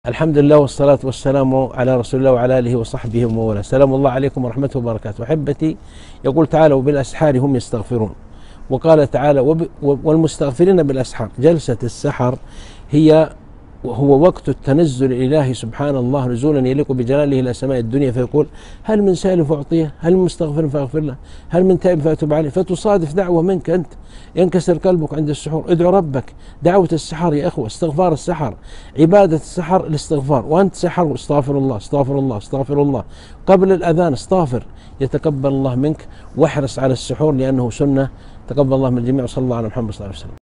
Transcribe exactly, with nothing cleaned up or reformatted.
الحمد لله والصلاة والسلام على رسول الله وعلى آله وصحبه ومن والاه. سلام الله عليكم ورحمته وبركاته. أحبتي، يقول تعالى: وبالأسحار هم يستغفرون. وقال تعالى: والمستغفرين بالأسحار. جلسة السحر هي وهو وقت التنزل الإلهي سبحان الله نزولا يليق بجلاله إلى سماء الدنيا، فيقول: هل من سائل فأعطيه؟ هل من مستغفر فأغفر له؟ هل من تائب فأتوب عليه؟ فتصادف دعوة منك أنت، ينكسر قلبك عند السحور. ادعو ربك. دعوة السحر يا أخوة، استغفار السحر، عبادة السحر الاستغفار. وأنت سحر، استغفر الله استغفر الله استغفر الله قبل الأذان، استغفر يتقبل الله منك. واحرص على السحور لأنه سنة. تقبل الله من الجميع. صلى الله على محمد صلى الله عليه وسلم.